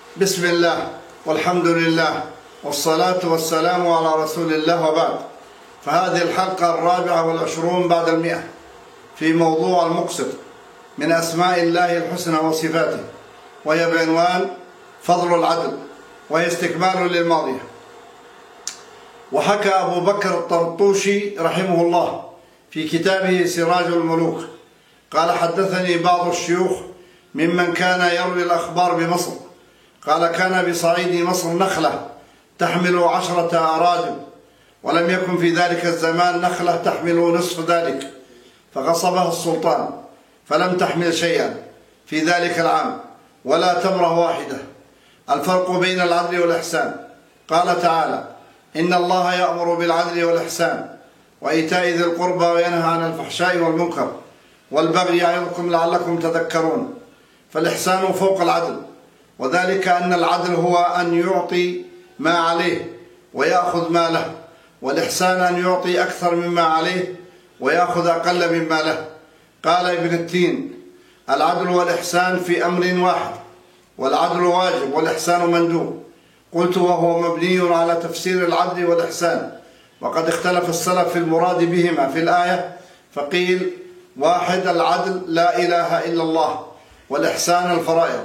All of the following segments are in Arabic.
بسم الله والحمد لله والصلاة والسلام على رسول الله، وبعد. فهذه الحلقة 24 بعد 100 في موضوع المقسط من أسماء الله الحسنى وصفاته، وهي بعنوان فضل العدل، وهي استكمال للماضية. وحكى أبو بكر الطرطوشي رحمه الله في كتابه سراج الملوك قال: حدثني بعض الشيوخ ممن كان يروي الأخبار بمصر، قال: كان بصعيد مصر نخلة تحمل 10 أرادب، ولم يكن في ذلك الزمان نخلة تحمل نصف ذلك، فغصبها السلطان فلم تحمل شيئا في ذلك العام ولا تمرة واحدة. الفرق بين العدل والإحسان: قال تعالى: إن الله يأمر بالعدل والإحسان وإيتاء ذي القربى وينهى عن الفحشاء والمنكر والبغي يعظكم لعلكم تذكرون. فالإحسان فوق العدل، وذلك أن العدل هو أن يعطي ما عليه ويأخذ ما له، والإحسان أن يعطي أكثر مما عليه ويأخذ أقل مما له. قال ابن التين: العدل والإحسان في أمر واحد، والعدل واجب والإحسان مندوب. قلت: وهو مبني على تفسير العدل والإحسان، وقد اختلف السلف في المراد بهما في الآية، فقيل: واحد العدل لا إله إلا الله، والإحسان الفرائض.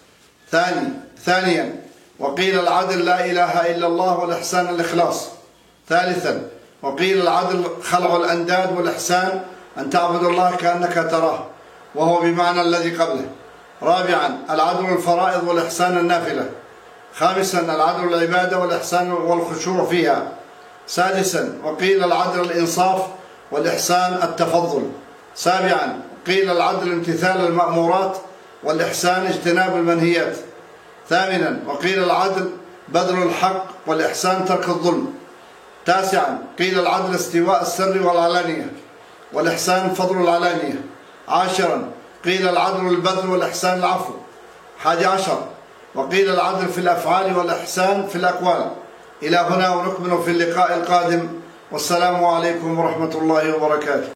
ثانيا وقيل العدل لا إله إلا الله والإحسان الإخلاص. ثالثا وقيل العدل خلع الأنداد، والإحسان أن تعبد الله كأنك تراه، وهو بمعنى الذي قبله. رابعا العدل الفرائض والإحسان النافلة. خامسا العدل العبادة والإحسان والخشوع فيها. سادسا وقيل العدل الإنصاف والإحسان التفضل. سابعا قيل العدل امتثال المأمورات والإحسان اجتناب المنهيات. ثامنا وقيل العدل بذل الحق والإحسان ترك الظلم. تاسعا قيل العدل استواء السر والعلانية، والإحسان فضل العلانية. عاشرا قيل العدل البذل والإحسان العفو. 11 وقيل العدل في الأفعال والإحسان في الأقوال. إلى هنا ونكمل في اللقاء القادم، والسلام عليكم ورحمة الله وبركاته.